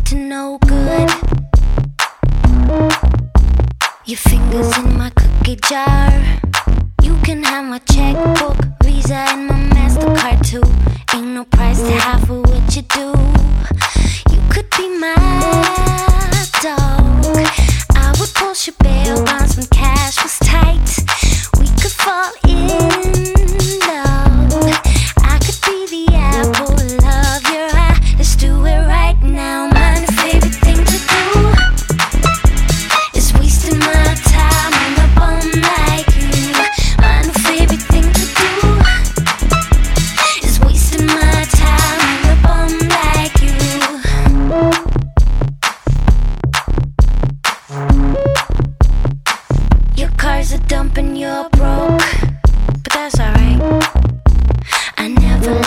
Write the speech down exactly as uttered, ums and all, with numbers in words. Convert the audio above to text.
to no good. Your fingers in my cookie jar. You can have my checkbook, Visa and my MasterCard too. Ain't no price to